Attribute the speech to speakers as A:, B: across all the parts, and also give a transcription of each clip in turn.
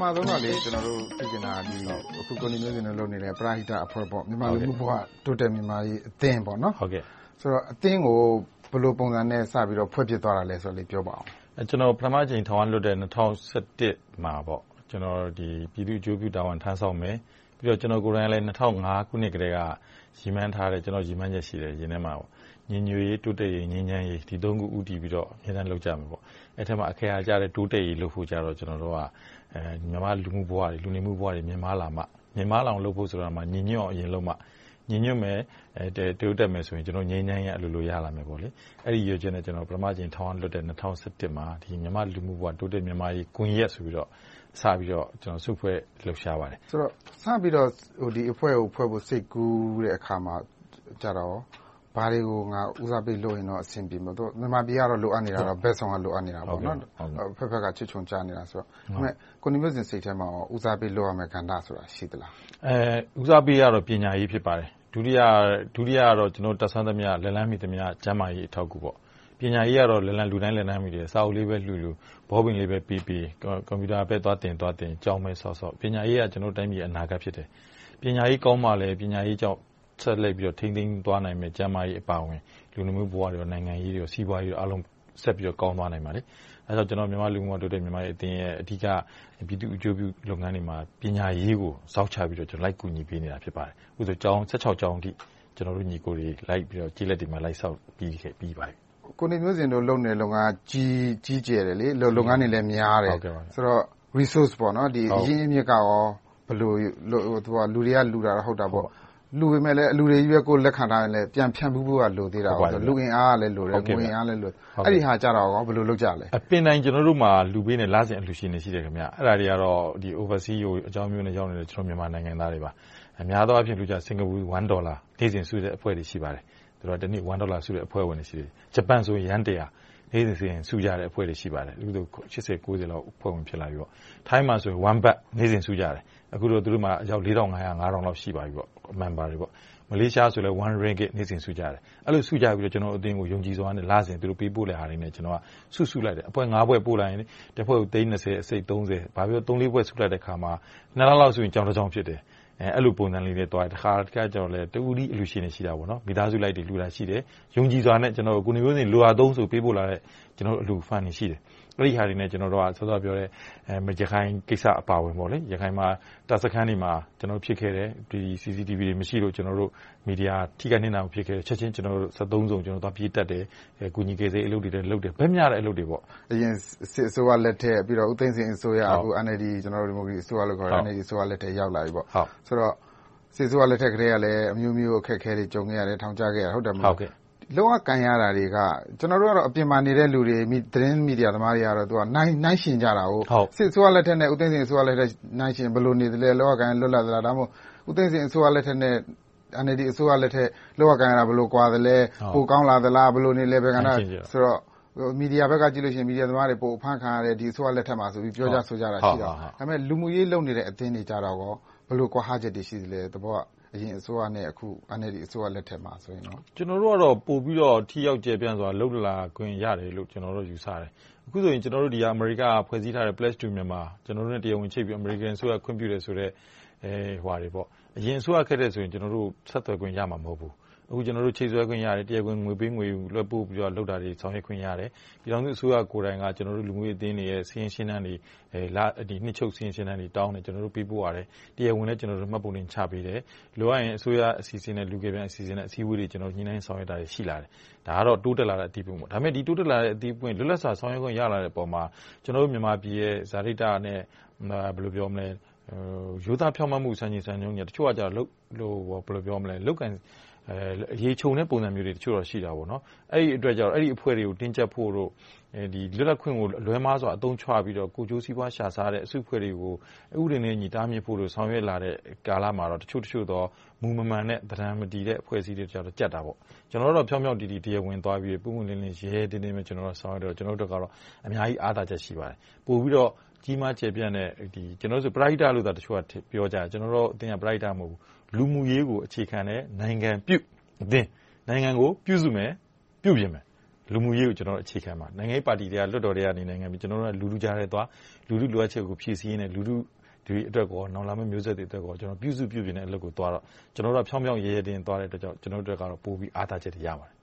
A: မာဆုံးတော့လေကျွန်တော်တို့သိကျင်တာဒီအခုကိုနေမျိုးစင်နဲ့လုပ်နေတဲ့ပရာဟိတအဖွဲ့ပေါ့မြန်မာလူမှုဘဝတိုးတက်မြန်မာရေးအသင်းပေါ့နော်
B: ဟုတ်ကဲ့
A: ဆိုတော့အသင်းကိုဘယ်လိုပုံစံနဲ့စပြီးတော့ဖွဲ့ဖြစ်သွားတာလဲဆိုတော့လေးပြောပါအောင်
B: ကျွန်တော်ပထမချိန်ထောင်ဝလွတ်တဲ့2017မှာပေါ့ကျွန်တော်ဒီပြည်သူ့အကျိုးပြုတာဝန်ထမ်းဆောင်မယ်ပြီးတော့ကျွန်တော်ကိုယ်တိုင်လည်း2005ခုနှစ်ကတည်းကရည်မှန်းထားတဲ့ကျွန်တော်ရည်မှန်းချက်ရှိတယ်ရင်းထဲမှာပေါ့ညီညွတ်ရေးတိုးတက်ရေးငြိမ်းချမ်းရေးဒီသုံးခုဥတည်ပြီးတော့အများအားလုပ်ကြမယ်ပေါ့အဲ့ထက်မှာအခရာကျတဲ့တိုးတက်ရေးလုပ်ဖို့ကြတော့ကျွန်တော်တို့ကမြန်မာလူမှုဘဝတွေလူနေမှုဘဝတွေမြန်မာလာမှမြန်မာလောင်လုပ်ဖို့ဆိုတာမှာညီညွတ်အောင်အရင်လုပ်မှညီညွတ်မယ်တိုးတက်မယ်ဆိုရင်ကျွန်တော်ငြိမ်းချမ်းရေးအလိုလိုရလာမယ်ပေါ့လေအဲ့ဒီရွေးချက်နဲ့ကျွန်တော်ပထမချိန်ထောင်လွတ်တဲ့2017မှာဒီမြန်မာလူမှုဘဝတိုးတက်မြန်မာရေးကွန်ရက်ဆိုပြီးတော့စပြီးတော့ကျွန်တော်စုဖွဲ့လှုပ်ရှားပါတယ်
A: ဆိုတော့စပြီးတော့ဒီအဖွဲ့ကိုဖွဲ့ဖို့စိတ်ကူးတဲ့အခါမှာကြတော့ဘာတွေကိုငါဦးစားပေးလုပ်ရင်တော့အဆင်ပြေမှာတော့မြန်မာပြည်ကတော့လိုအပ်နေတာတော့ဘက်ဆောင်ကလိုအပ်နေတာပေါ့နော်ဖက်ဖက်ကချွတ်ချုံချနေတာဆိုတော့ဒါပေမဲ့ကိုနေမျိုးစင်စိတ်ထဲမှာဦးစားပေးလုပ်ရမယ့်ကဏ္ဍဆိုတာရှိသလား
B: ဦးစားပေးရတော့ပညာရေးဖြစ်ပါတယ်ဒုတိယကတော့ကျွန်တော်တက်ဆန်းသမျှလက်လန်းမီသမျှကျန်းမာရေးအထောက်အကူပေါ့ပညာရေးကတော့လက်လန်းလူတိုင်းလက်လန်းမီတယ်စာအုပ်လေးပဲလှူဘောပင်လေးပဲပြီးကွန်ပျူတာပဲသွားတင်ကြောင်းပဲဆော့ပညာရေးကကျွန်တော်တိုင်းပြည်အနာဂတ်ဖြစ်တယ်ပညာရေးကောင်းမှလည်းပညာရေးကြောင့်ဆက်လက်ပြီးတော့ထိန်းသိမ်းသွားနိုင်မယ်ကျန်းမာရေးအပါအဝင်လူမှုဘဝတွေနိုင်ငံရေးတွေစီးပွားရေးတွေအားလုံးဆက်ပြီးတော့ကောင်းသွားနိုင်ပါလေအဲဒါကြောင့်ကျွန်တော်မြန်မာလူမှုဘဝတိုးတက်မြန်မာရေးအသင်းရဲ့အဓိကပြည်သူ့အကျိုးပြုလုပ်ငန်းတွေမှာပညာရေးကိုစောင့်ချပြီးတော့ကျွန်တော်လိုက်ကူညီပေးနေတာဖြစ်ပါတယ်ဥပဒေကျောင်း16ကျောင်းအထိကျွန်တော်တို့ညီကိုတွေလိုက်ပြီးတော့ကြီးလက်တွေမှာလိုက်ဆောက်ပြီးပါတယ်
A: ကိုနေမျိုးစင်တို့လုပ်နေလုပ်ငန်းကြီးကျယ်တယ်လေလုပ်ငန်းတွေလည်းများတယ်ဆိုတော့ resource ပေါ့နော်ဒီအရင်းအမြစ်ကရောဘယ်လိုသူကလူတွေကလူတာတော့ဟုတ်တာပေါ့လူပေမဲ့လည်းလူတွေကြီးပဲကိုလက်ခံထားရင်လည်းပြန်ဖြန့်မှုဖို့ကလိုသေးတာပေါ့လူအင်အားကလည်းလိုတယ်ငွေအင်အားလည်းလိုအဲ့ဒီဟာကြတော့ဘယ်လိုလုပ်ကြလဲ
B: အပင်တိုင်းကျွန်တော်တို့မှာလူပေးနေလစဉ်အလှူရှင်တွေရှိတယ်ခင်ဗျအဲ့ဒါတွေကတော့ဒီ overseas ကိုအကြောင်းမျိုးနဲ့ရောက်နေတဲ့ကျွန်တော်မြန်မာနိုင်ငံသားတွေပါအများသောအားဖြင့်လူကြစင်ကာပူ$1နေ့စဉ်စုတဲ့အဖွဲ့တွေရှိပါတယ်သူတို့တနေ့$1စုတဲ့အဖွဲ့ဝင်တွေရှိတယ်ဂျပန်ဆိုရင်ရန်100နေ့စဉ်စုကြတဲ့အဖွဲ့တွေရှိပါတယ်အခုတို့80 90လောက်အဖွဲ့ဝင်ဖြစ်လာပြီပေါ့ထိုင်းမှာဆိုရင်1ဘတ်နေ့စဉ်စုကြတယ်အခုတော့သူတို့မှာအယောက်4500 5000လောက်ရှိပါပြီပေါ့ member တွေပေါ့မလေးရှားဆိုလည်း1 ringgit နေ့စဉ်စုကြတယ်အဲ့လိုစုကြပြီးတော့ကျွန်တော်အသင်းကိုယုံကြည်စွာနဲ့လစဉ်သူတို့ပေးပို့တဲ့ဟာတွေနဲ့ကျွန်တော်ကစုလိုက်တယ်အဖွဲ့9ဖွဲ့ပို့လိုက်ရင်တစ်ဖွဲ့ကို$30အစိတ်30ဘာပြော3-4ဖွဲ့စုလိုက်တဲ့ခါမှာ2လလောက်ဆိုရင်ကြောင်တစ်ကြောင်ဖြစ်တယ်အဲ့လိုပုံစံလေးတွေတွားတယ်တစ်ခါကျတော့လေတူဦးဒီအလူရှင်တွေရှိတာပေါ့နော်မိသားစုလိုက်တွေလူတာရှိတယ်ယုံကြည်စွာနဲ့ကျွန်တော်ကိုနေမျိုးစင်လိုအပ်သုံးဆိုပေးပို့လာတဲ့ကျွန်တော်အလူဖန်နေရှိတယ်အဲ့ဒီဟာတွေနဲ့ကျွန်တော်တို့ကစောစောပြောတဲ့ရခိုင်ကိစ္စအပါဝင်ပေါ့လေရခိုင်မှာတပ်စခန်းတွေမှာကျွန်တော်ဖြစ်ခဲ့တယ်ဒီ CCTV တွေမရှိလို့ကျွန်တော်တို့မီဒီယာထိခိုက်နေတာဖြစ်ခဲ့တယ်ချက်ချင်းကျွန်တော်တို့73စုံကျွန်တော်တို့ပြေးတက်တယ်ကုညီကေစေးအလုပ်တွေလုပ်တယ်ဗက်မြတဲ့အလုပ်တွေပေါ့
A: အရင်စစ်အစိုးရလက်ထက်ပြီးတော့ဦးသိန်းစိန်အစိုးရအခု NLD ကျွန်တော်တို့ဒီမိုကရေစီအစိုးရလို့ခေါ်တယ် NLD အစိုးရလက်ထက်ရောက်လာပြီပေါ့ဆိုတော့စစ်အစိုးရလက်ထက်ကတည်းကလည်းအမျိုးမျိုးအခက်အခဲတွေကြုံခဲ့ရတယ်ထောင်ချခဲ့ရတယ်ဟုတ်တယ်မလားလောကကန်ရတာတွေကကျွန်တော်တို့ကတော့အပြင်မှာနေတဲ့လူတွေသတင်းမီဒီယာသမားတွေကတော့သူကနိုင်ရှင်ကြတာဟုတ်စစ်အစိုးရလက်ထက်နဲ့ဦးသိန်းစိန်အစိုးရလက်ထက်နိုင်ရှင်ဘယ်လိုနေတယ်လဲလောကကန်လွတ်လပ်သလားဒါမှမဟုတ်ဦးသိန်းစိန်အစိုးရလက်ထက်နဲ့NLD အစိုးရလက်ထက်လောကကန်ရတာဘယ်လိုကွာသလဲပိုကောင်းလာသလားဘယ်လိုနေလဲဘယ်ကဏ္ဍဆိုတော့မီဒီယာဘက်ကကြည့်လို့ရှိရင်မီဒီယာသမားတွေပိုအဖန်ခံရတဲ့ဒီအစိုးရလက်ထက်မှာဆိုပြီးပြောကြဆိုကြတာရှိတာဒါပေမဲ့လူမှုရေးလုပ်နေတဲ့အသင်းတွေကြတော့ဘယ်လိုကွာဟချက်တွေရှိသလဲသဘောကအရင်အစိုးရနဲ့အခု NLD အစိုးရလက်ထက်မှာဆိုရင်တော့
B: ကျွန်တော်တို့ကတော့ပို့ပြီးတော့ထိရောက်ကျယ်ပြန့်စွာလှုပ်လာခွင့်ရတယ်လို့ကျွန်တော်တို့ယူဆတယ်အခုဆိုရင်ကျွန်တော်တို့ဒီအမေရိကဖွဲ့စည်းထားတဲ့ Pledge to Myanmar ကျွန်တော်တို့နဲ့တရားဝင်ချိတ်ပြီး American အစိုးရခွင့်ပြုတယ်ဆိုတော့ဟွာတွေပေါ့အရင်အစိုးရခက်တဲ့ဆိုရင်ကျွန်တော်တို့ဆက်သွယ်ခွင့်ရမှာမဟုတ်ဘူးအခုကျွန်တော်တို့ချိတ်ဆွဲခွင့်ရတယ်တရားဝင်ငွေပေးငွေလွှဲပို့ပြီးတော့လုပ်တာတွေဆောင်ရွက်ခွင့်ရတယ်ပြည်ထောင်စုအစိုးရကိုယ်တိုင်ကကျွန်တော်တို့လူမှုရေးအသင်းတွေရဲ့စီးရင်ရှင်းတန်းတွေဒီနှစ်ချုပ်စီးရင်ရှင်းတန်းတွေတောင်းတယ်ကျွန်တော်တို့ပေးပို့ရတယ်တရားဝင်လည်းကျွန်တော်တို့မှတ်ပုံတင်ချပေးတယ်လိုအပ်ရင်အစိုးရအစီအစဉ်နဲ့လူငယ်ပြန်အစီအစဉ်နဲ့အစည်းအဝေးတွေကျွန်တော်ညှိနှိုင်းဆောင်ရွက်တာတွေရှိလာတယ်ဒါကတော့တိုးတက်လာတဲ့အသီးပွင့်ပေါ့ဒါပေမဲ့ဒီတိုးတက်လာတဲ့အသီးပွင့်လွတ်လပ်စွာဆောင်ရွက်ခွင့်ရလာတဲ့ပုံမှာကျွန်တော်တို့မြန်မာပြည်ရဲ့ဇာတိတနဲ့ဘယ်လိုပြောမလဲရိုးသားဖြောင့်မတ်မှုစံချိန်စံညွှန်းတွေတချို့ကကြလို့ဘယ်လိုပြောမလဲလောက်ကန်ရေချုံတဲ့ပုံစံမျိုးတွေတချို့တော့ရှိတာပေါ့နော်အဲ့ဒီအတွက်ကြောင့်အဲ့ဒီအဖွဲ့တွေကိုတင်းကျပ်ဖို့တို့ဒီလွတ်လပ်ခွင့်ကိုလွဲမားစွာအသုံးချပြီးတော့ကိုကျိုးစည်းပွားရှာစားတဲ့အစုအဖွဲ့တွေကိုဥပဒေနဲ့ညီတားမြစ်ဖို့လို့ဆောင်ရွက်လာတဲ့ကာလမှာတော့တချို့တော့မူမမှန်တဲ့ဗဒံမတီတဲ့အဖွဲ့အစည်းတွေကြောင့်ကြက်တာပေါ့ကျွန်တော်တို့ဖြောင်းဖြောင်းတီတရားဝင်သွားပြီးပုံမှန်လင်းလင်းရဲတင်းတင်းပဲကျွန်တော်တို့ဆောင်ရွက်တော့ကျွန်တော်တို့ကတော့အများကြီးအားသာချက်ရှိပါတယ်ပို့ပြီးတော့ကြီးမားကျယ်ပြန့်တဲ့ဒီကျွန်တော်တို့ဆိုပရိုက်တာလို့သာတချို့ကပြောကြတယ်ကျွန်တော်တို့အသင်းကပရိုက်တာမဟုတ်ဘူးလူမှုရေးကိုအခြေခံတဲ့နိုင်ငံပြုအသင်းနိုင်ငံကိုပြုစုမယ်ပြုပြင်မယ်လူမှုရေးကိုကျွန်တော်အခြေခံပါနိုင်ငံရေးပါတီတွေကလွတ်တော်တွေကနေနိုင်ငံပြီးကျွန်တော်တို့ကလူကြားတဲ့သွားလူလူလိုအပ်ချက်ကိုဖြည့်ဆည်းရင်းနဲ့လူလူဒီအတွက်ကိုနောင်လာမယ့်မျိုးဆက်တွေအတွက်ကိုကျွန်တော်ပြုစုပြုပြင်တဲ့အလုပ်ကိုသွားတော့ကျွန်တော်တို့ဖြောင်းဖြောင်းရဲရဲတင်းသွားတဲ့အတွက်ကြောင့်ကျွန်တော်တို့ကတော့ပိုပြီးအားသာချက်တွေရပါတယ်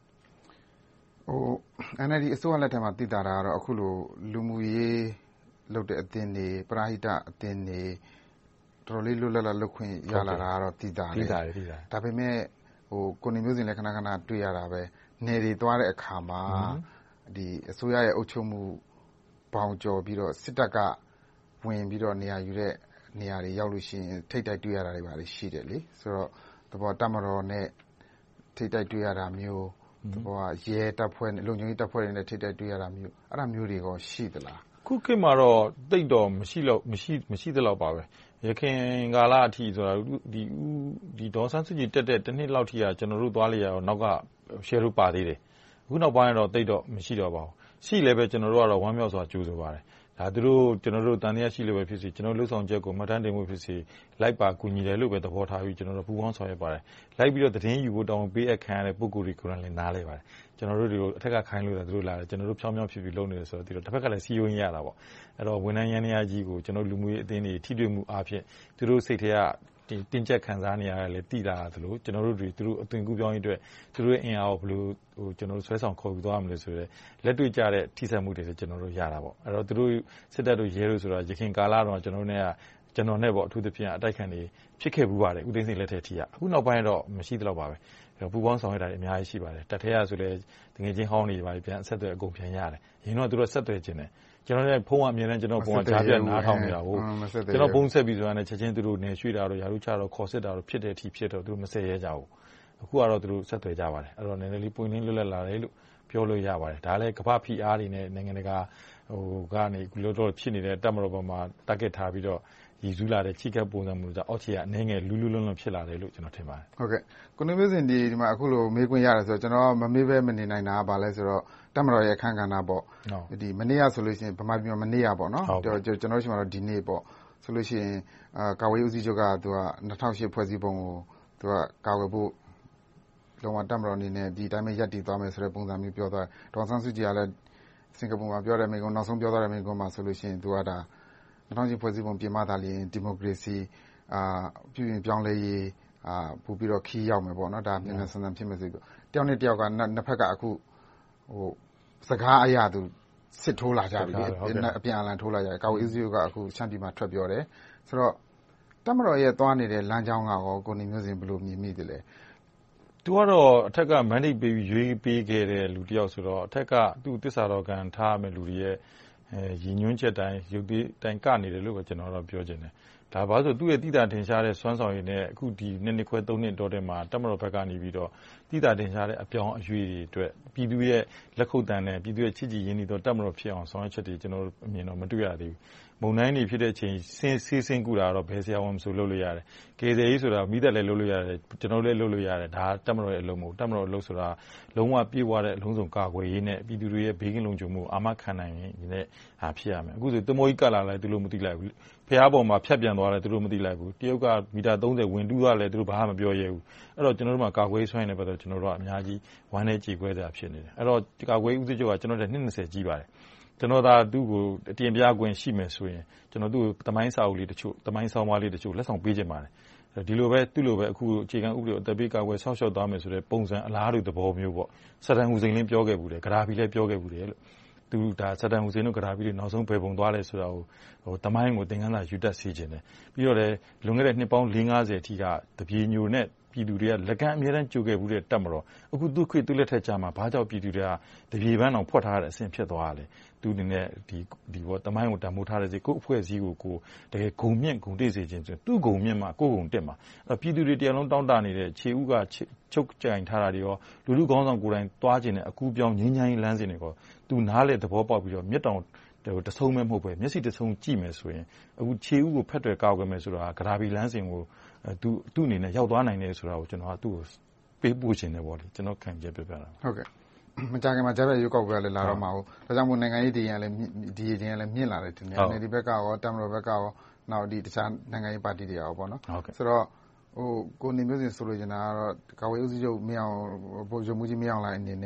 A: NLD အစိုးရလက်ထက်မှာသိတာကတော့အခုလိုလူမှုရေးလုပ်တဲ့အသင်းတွေပရဟိတအသင်းတွေတော်တော်လေးလွတ်လပ်လုပ်ခွင့်ရလာတာကတော့သိတာလေဒါပေမဲ့ကိုနေမျိုးစင်လည်းခဏခဏတွေ့ရတာပဲနယ်တွေသွားတဲ့အခါမှာဒီအစိုးရရဲ့အုပ်ချုပ်မှုဘောင်ကျော်ပြီးတော့စစ်တပ်ကဝင်ပြီးတော့နေရာယူတဲ့နေရာတွေရောက်လို့ရှိရင်ထိတ်တိုက်တွေ့ရတာတွေပါရှိတယ်လေဆိုတော့တဘောတမတော်နဲ့ထိတ်တိုက်တွေ့ရတာမျိုးတဘောရဲတပ်ဖွဲ့နဲ့လုံခြုံရေးတပ်ဖွဲ့တွေနဲ့ထိတ်တိုက်တွေ့ရတာမျိုးအဲ့ဒါမျိုးတွေကရှိသလား
B: ခုခေတ်မှာတော့တိတ်တော့မရှိသလောက်ပါပဲရခင်ကာလအထိဆိုတာဒီဒေါ်ဆန်းစုကြည်တက်တဲ့တစ်နှစ်လောက်ထိကကျွန်တော်တို့သွားလေရအောင်နောက်ကရှယ်တို့ပါသေးတယ်အခုနောက်ပိုင်းတော့တိတ်တော့မရှိတော့ပါဘူးရှိလည်းပဲကျွန်တော်တို့ကတော့ဝမ်းမြောက်စွာကြိုးစားပါတယ်ဒါသူတို့ကျွန်တော်တို့တန်တရားရှိလို့ပဲဖြစ်စီကျွန်တော်လှုပ်ဆောင်ချက်ကိုမှတ်တမ်းတင်မှုဖြစ်စီလိုက်ပါကူညီတယ်လို့ပဲသဘောထားပြီးကျွန်တော်တို့ပူးပေါင်းဆောင်ရွက်ပါတယ်လိုက်ပြီးတော့သတင်းယူဖို့တောင်းပေးအပ်ခံရတဲ့ပုဂ္ဂိုလ်တွေကိုလည်းနားလဲပါတယ်ကျွန်တော်တို့ဒီလိုအထက်ကခိုင်းလို့သူတို့လာတယ်ကျွန်တော်တို့ဖြောင်းဖြောင်းဖြစ်ပြီးလုပ်နေတယ်ဆိုတော့ဒီလိုတစ်ဖက်ကလည်းစီယိုရင်းရတာပေါ့အဲ့တော့ဝန်ထမ်းရန်ရာကြီးကိုကျွန်တော်လူမှုရေးအသင်းတွေထိတွေ့မှုအားဖြင့်သူတို့စိတ်ထဲကတင်းကျပ်ခံစားနေရတယ်လေတိလာသလိုကျွန်တော်တို့သူတို့အသွင်ကူးပြောင်းရေးအတွက်သူတို့ရဲ့အင်အားကိုဘယ်လိုကျွန်တော်တို့ဆွဲဆောင်ခေါ်ယူသွားမလဲဆိုတော့လက်တွေ့ကျတဲ့ထိစပ်မှုတွေကျွန်တော်တို့ရတာပေါ့အဲ့တော့သူတို့စစ်တပ်တို့ရဲတို့ဆိုတာရခင်ကာလတော့ကျွန်တော်နဲ့ပေါ့အထူးသဖြင့်အတိုက်ခံတွေဖြစ်ခဲ့ဘူးပါတယ်ဦးသိန်းစိန်လက်ထက်ထိအခုနောက်ပိုင်းတော့မရှိသလောက်ပါပဲပူပေါင်းဆောင်ရတာတွေအများကြီးရှိပါတယ်တက်ထဲရဆိုလဲတကယ်ချင်းဟောင်းနေပါပြီပြန်ဆက်သွယ်အကုန်ပြန်ရတယ်ရင်တော့သူတို့ဆက်သွယ်ခြင်းတယ်ကျွန်တော်လည်းဖုန်းကအမြဲတမ်းကျွန်တော်ဖုန်းကကြားပြနားထောင်နေတာကိုကျွန်တော်ဖုန်းဆက်ပြီးဆိုတာနဲ့ချက်ချင်းသူတို့နေရွှေ့တာတော့ယာရုချတော့ခေါ်စစ်တာတော့ဖြစ်တဲ့အထိဖြစ်တော့သူတို့မဆက်ရဲကြဘူးအခုကတော့သူတို့ဆက်သွယ်ကြပါတယ်အဲ့တော့နည်းနည်းလေးပွင့်လင်းလွတ်လပ်လာတယ်လို့ပြောလို့ရပါတယ်ဒါလည်းကမ္ဘာဖိအားတွေနဲ့နိုင်ငံတကာကနေလို့တော့ဖြစ်နေတဲ့တပ်မတော်ပေါ်မှာ target ထားပြီးတော့ရည်စူးလာတဲ့ချိကပ်ပုံစံမျိုးကြောင့်အောက်ခြေကအနေငယ်လူးလွန်းလွန်းဖြစ်လာတယ်လို့ကျွန်တော်ထင်ပါတယ်
A: ဟုတ်ကဲ့ကိုနေမျိုးစင်ဒီမှာအခုလိုမေးခွင့်ရတယ်ဆိုတော့ကျွန်တော်မမေးဘဲမနေနိုင်တာကဘာလဲဆိုတော့တပ်မတော်ရဲ့အခမ်းကဏ္ဍပေါ့ဒီမနေ့ကဆိုလို့ရှိရင်ဗမာပြည်မှာမနေ့ကပေါ့နော်ကျွန်တော်ရှိမှတော့ဒီနေ့ပေါ့ဆိုလို့ရှိရင်ကာဝေးဦးစီးချုပ်ကသူက2008ဖွဲ့စည်းပုံကိုသူကကာဝေးဖို့လုံးဝတပ်မတော်အနေနဲ့ဒီတိုင်းပဲရပ်တည်သွားမယ်ဆိုတဲ့ပုံစံမျိုးပြောသွားတယ်ဒေါ်ဆန်းစုကြည်ကလည်းစင်ကာပူမှာပြောတဲ့မိကုန်းနောက်ဆုံးပြောသွားတဲ့မိကုန်းမှာဆိုလို့ရှိရင်သူကဒါ2008ဖွဲ့စည်းပုံပြင်မှသာလျှင်ဒီမိုကရေစီပြုပြင်ပြောင်းလဲရေးပို့ပြီးတော့ခီးရောက်မယ်ပေါ့နော်ဒါမြန်မြန်ဆန်ဆန်ဖြစ်မယ်ဆိုပြီးတယောက်နဲ့တယောက်ကနှစ်ဖက်ကအခုစကားအရာသူစစ်ထိုးလာကြပြီအပြန်အလှန်ထိုးလာကြတယ်ကာဝေးဦးစီးချုပ်ကအခုရှမ်းပြည်မှာထွက်ပြောတယ်ဆိုတော့တပ်မတော်ရဲ့သွားနေတဲ့လမ်းကြောင်းကရောကိုနေမျိုးစင်ဘယ်လိုမြင်မိသလဲ
B: သူကတော့အထက်က mandate ပေးပြီးရွေးပေးခဲ့တဲ့လူတစ်ယောက်ဆိုတော့အထက်ကသူ့တစ္ဆာတော်ကံထားမဲ့လူတွေရဲ့ရည်ညွှန်းချက်တိုင်းရုပ်သေးတိုင်းကနေတယ်လို့ပဲကျွန်တော်တို့ပြောချင်တယ်ဒါပါဆိုသူ့ရဲ့တိတာတင်ရှားတဲ့စွမ်းဆောင်ရည်နဲ့အခုဒီနှစ်ခွဲ3နှစ်တော်တဲ့မှာတပ်မတော်ဘက်ကနေပြီးတော့တိတာတင်ရှားတဲ့အပြောင်းအရွေးတွေအတွက်ပြည်သူရဲ့လက်ခုပ်တန်းနဲ့ပြည်သူရဲ့ချစ်ကြည်ရင်းနှီးသောတပ်မတော်ဖြစ်အောင်ဆောင်ရွက်ချက်တွေကျွန်တော်တို့အမြင်တော့မတွေ့ရသေးဘူးမုံတိုင်းတွေဖြစ်တဲ့အချိန်စင်းကူတာတော့ဘယ်ဆရာဝန်မဆိုလုပ်လို့ရတယ်။ကေဇေးဆိုတာမိသက်လည်းလုပ်လို့ရတယ်ကျွန်တော်လည်းလုပ်လို့ရတယ်ဒါတပ်မတော်ရဲ့အလုံးမဟုတ်တပ်မတော်အလုံးဆိုတာလုံးဝပြေဝတဲ့အလုံးစုံကာကွယ်ရေးနဲ့ပြည်သူတွေရဲ့ဘေးကင်းလုံခြုံမှုအာမခံနိုင်တဲ့ဟာဖြစ်ရမယ်။အခုဆိုတမိုးကြီးကလာလိုက်သူတို့မသိလိုက်ဘူး။ဖျားပေါ်မှာဖြတ်ပြန်သွားတယ်သူတို့မသိလိုက်ဘူး။တရုတ်ကမီတာ30ဝင်တူးသွားလဲသူတို့ဘာမှမပြောရဲဘူး။အဲ့တော့ကျွန်တော်တို့မှာကာကွယ်ရေးဆွမ်းနေပတ်တော့ကျွန်တော်တို့ကအများကြီးဝမ်းနဲ့ကြေကွဲစရာဖြစ်နေတယ်။အဲ့တော့ကာကွယ်ရေးဦးစီးချုပ်ကကျွန်တော်တို့20ကြီးပါတယ်။ကျွန်တော်သာသူ့ကိုအတင်ပြခွင့်ရှိမယ်ဆိုရင်ကျွန်တော်တို့တမိုင်းစာအုပ်လေးတချို့တမိုင်းဆောင်မလေးတချို့လက်ဆောင်ပေးခြင်းပါတယ်ဒီလိုပဲသူ့လိုပဲအခုအခြေခံဥပဒေအသက်ပေးကာကွယ်ဆောက်ရှောက်သွားမယ်ဆိုတဲ့ပုံစံအလားတူသဘောမျိုးပေါ့ဆဒမ်ဟူစိန်လည်းပြောခဲ့ဘူးတယ်ဂရာဘီလည်းပြောခဲ့ဘူးတယ်လို့သူဒါဆဒမ်ဟူစိန်တို့ဂရာဘီတွေနောက်ဆုံးဘယ်ပုံသွားလဲဆိုတာကိုတမိုင်းကိုသင်ခန်းစာယူတတ်စေခြင်းတယ်ပြီးတော့လည်းလွန်ခဲ့တဲ့နှစ်ပေါင်း40အထိကတပြေညိုနဲ့ပြည်သူတွေကလက်ကမ်းအများတန်းကြိုခဲ့ဘူးတဲ့တပ်မတော်အခုသူ့ခွေသူ့လက်ထက်ကြမှာဘာကြောင့်ပြည်သူတွေကတပြေပန်းအောင်ဖွက်ထားတဲ့အဆင့်ဖြစ်သွားတယ်သူအနေနဲ့ဒီဘောတမိုင်းကိုတမိုးထားတဲ့စီကိုအဖွဲ့အစည်းကိုတကယ်ဂုံမြင့်ဂုံတိတ်စေခြင်းဆိုသူ့ဂုံမြင့်မှာကိုယ်ဂုံတက်မှာအဲ့ပြည်သူတွေတရားလုံးတောင်းတနေတဲ့ခြေဥကချုပ်ကြင်ထားတာတွေရောလူခေါင်းဆောင်ကိုယ်တိုင်သွားခြင်းနဲ့အကူပြောင်းငင်းငိုင်းလမ်းစဉ်တွေကိုသူနားလေသဘောပေါက်ပြီးတော့မြစ်တောင်တဆုံးမဲ့မဟုတ်ပဲမျက်စိတဆုံးကြည့်မယ်ဆိုရင်အခုခြေဥကိုဖက်တွယ်ကောက်ွယ်မယ်ဆိုတာဂရာဘီလမ်းစဉ်ကိုသူ့အနေနဲ့ရောက်သွားနိုင်တယ်ဆိုတာကိုကျွန်တော်ကသူ့ကိုပေးပို့ခြင်းတယ်ပေါ့လေကျွန်တော်ခံချက်ပြပြတာ
A: ဟုတ်ကဲ့မကြခင်မှာဂျာဘက်ရွေးကောက်ပွဲလည်းလာတော့မှာဟုတ်ဒါကြောင့်မို့နိုင်ငံရေးဒီရင်လည်းဒီရင်လည်းမြင့်လာတယ်တင်တယ်ဒီဘက်ကရောတမ်မတော်ဘက်ကရောနောက်ဒီတခြားနိုင်ငံရေးပါတီတွေရောပေါ့နော်ဆိုတော့ကိုနေမျိုးစင်ဆိုလိုချင်တာကတော့ကာဝေးဦးစီးချုပ်မင်းအောင်ဗိုလ်ချုပ်မှုကြီးမင်းအောင်လှိုင်အနေနဲ့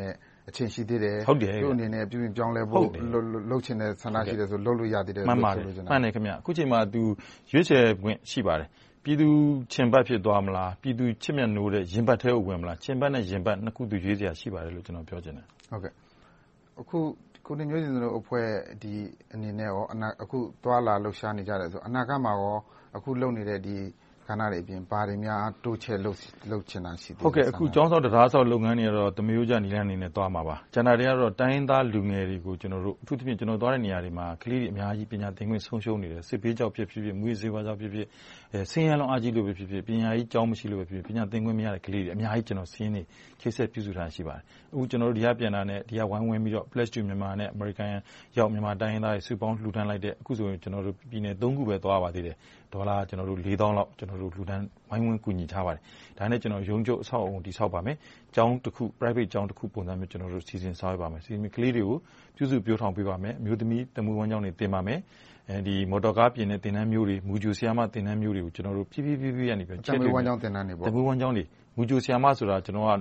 A: အချိန်ရှိသေးတယ်။
B: သူ့
A: အနေနဲ့ပြုပြင်ပြောင်းလဲဖို့လုပ်ချင်တဲ့ဆန္ဒရှိတယ်ဆိုလုပ်လို့ရသေးတယ်လို့ဆိုလိုချင်တာ။
B: မှန်တယ်ခင်ဗျ။ အခုချိန်မှာသူရွေးချယ်ခွင့်ရှိပါတယ်။ပြည်သူချဉ်ပတ်ဖြစ်သွားမလား။ပြည်သူချစ်မြတ်နိုးတဲ့ရင်ပတ်ထဲကိုဝင်မလား။ချဉ်ပတ်နဲ့ရင်ပတ်နှစ်ခုသူရွေးစရာရှိပါတယ်လို့ကျနော်ပြောချင်တယ်။
A: အခုကိုနေမျိုးဇင်တို့အဖွဲ့အနေနဲ့အခုသွားလာလှုပ်ရှားနေကြတယ်ဆိုအနာဂတ်မှာအခုလုပ်နေတဲ့ကဏ္ဍတွေအပြင်ဘာတွေများတိုးချဲ့လုပ်ချင်တာရှိသေးလဲ။
B: အခုကျောင်းစောင့်တံတားစောင့်လုပ်ငန်းတွေကတော့သမားရိုးကျနည်းလမ်းတွေနဲ့သွားမှာပါ။ကျန်တာတွေကတော့တိုင်းရင်းသားလူငယ်တွေကိုအထူးသဖြင့်ကျနော်သွားတဲ့နေရာတွေမှာကလေးတွေအများကြီးပညာသင်ခွင့်ဆုံးရှုံးနေတယ်။စစ်ဘေးကြောင့်ဖြစ်ဖြစ်၊မူးယစ်ဆေးဝါးကြောင့်ဖြစ်ဖြစ်၊ဆင်းရဲလွန်အားကြီးလို့ဖြစ်ဖြစ်၊ပညာရေးကျောင်းမရှိလို့ဖြစ်ဖြစ်ပညာသင်ခွင့်မရတဲ့ကလေးတွေအများကြီးကျနော်စာရင်းတွေချိတ်ဆက်ပြုစုထားရှိပါတယ်။အခုကျနော်တို့ဒီကပြန်တာနဲ့ဒီကဝိုင်းဝန်းပြီးတော့ Pledge to Myanmar နဲ့အမေရိကန်ရောက်မြန်မာတိုင်းရင်းသားတွေစုပေါင်းလှူဒါန်းလိုက်တဲ့အခုဆိုရင်ကျနော်တို့ပြည်နယ်3ခုပဲသွားပါသေးတယ်။ဒေါ်လာ4,000လောက်ကျနော်တို့လှူဒါန်းဝိုင်းဝန်းကူညီထားပါတယ်။ဒါနဲ့ကျနော်ရုံးချုပ်အဆောက်အအုံတည်ဆောက်ပါမယ်။ကျောင်းတစ်ခု Private ကျောင်းတစ်ခုပုံစံမျိုးကျနော်တို့စီစဉ်ဆောင်ရွက်ပါမယ်။ကလေးတွေကိုပြုစုပျိုးထောင်ပေးပါမယ်။အမျိုးသမီးသက်မွေးဝမ်းကျောင်းတွေသင်ပါမယ်။မော်တော်ကားပြင်တဲ့သင်တန်းမျိုးတွေမူကြိုဆရာမသင်တန်းမျိုးတွေကိုကျနော်တို့ဖြည်းဖြည်းကနေပြီး
A: သက်မွေးဝမ်းကျောင်းသင်တန်းတွေ
B: သက်မွေးဝမ်းကျောင်းတွေမူကြိုဆရာမဆိုတာကျနော်က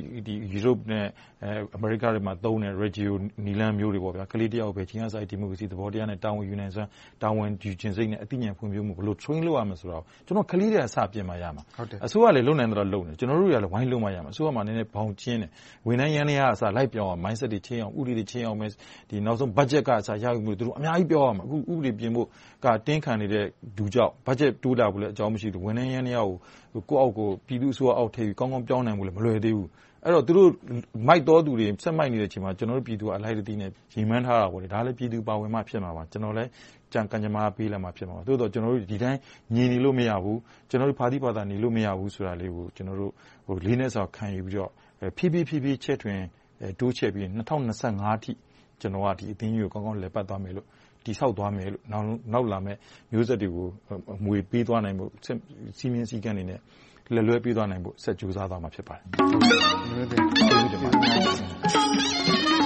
B: Europe နဲ့အမေရိကတွေမှာသုံးတဲ့ Reggio နည်းလမ်းမျိုးတွေပေါ့ဗျာကလေးတယောက်ပဲချင်းအစာဒီမိုကရေစီသဘောတရားနဲ့တာဝန်ယူနိုင်စွမ်းတာဝန်ယူခြင်းစိတ်နဲ့အသိဉာဏ်ဖွံ့ဖြိုးမှုဘယ်လို train လုပ်ရမလဲဆိုတော့ကျွန်တော်ကလေးတွေကစပြင်မှရမှာအစိုးရလည်းလုပ်နိုင်တယ်လုပ်နေကျွန်တော်တို့တွေကလည်းဝိုင်းလုပ်မှရမှာအစိုးရမှာနည်းနည်းဘောင်ချင်းတယ်ဝန်ထမ်းရန်တွေကအစလိုက်ပြောင်းအောင် mindset တွေချင်းအောင်ဥပဒေတွေချင်းအောင်နောက်ဆုံး budget ကအစရယူမှုသူတို့အများကြီးပြောရမှာအခုဥပဒေပြင်ဖို့ကတင်းခံနေတဲ့ဒူကြောင့် budget တိုးလာဖို့လည်းအကြောင်းမရှိဘူးဝန်ထမ်းရန်တွေကိုအောက်ကိုပြည်သူ့အစိုးရအောက်ထည့်ပြီးကောင်းကောင်းပြောင်းနိုင်ဖို့လည်းမလွယ်သေးဘူးအဲ့တော့သူတို့မိုက်တော်သူတွေဆက်မိုက်နေတဲ့အချိန်မှာကျွန်တော်တို့ပြည်သူကအလိုက်တသိနဲ့ရင်မှန်းထားတာပေါ့လေဒါလည်းပြည်သူပါဝင်မှဖြစ်မှာပါကျွန်တော်လည်းကြံကံကြမ္မာပေးလာမှဖြစ်မှာပါသို့တော့ကျွန်တော်တို့ဒီတိုင်းညီနေလို့မရဘူးကျွန်တော်တို့ဖာတိဘာသာနေလို့မရဘူးဆိုတာလေးကိုကျွန်တော်တို့လေးနဲ့စွာခံယူပြီးတော့ဖြည်းဖြည်းချဲ့ထွင်တိုးချဲ့ပြီး2025အထိကျွန်တော်ကဒီအသင်းကြီးကိုကောင်းကောင်းလည်ပတ်သွားမယ်လို့တိဆောက်သွားမယ်လို့နောက်လာမဲ့မျိုးဆက်တွေကိုအမွေပေးသွားနိုင်ဖို့စီမင်းစည်းကမ်းတွေနဲ့လက်လွဲပေးသွားနိုင်ဖို့ဆက်ကြိုးစားသွားမှာဖြစ်ပါတယ်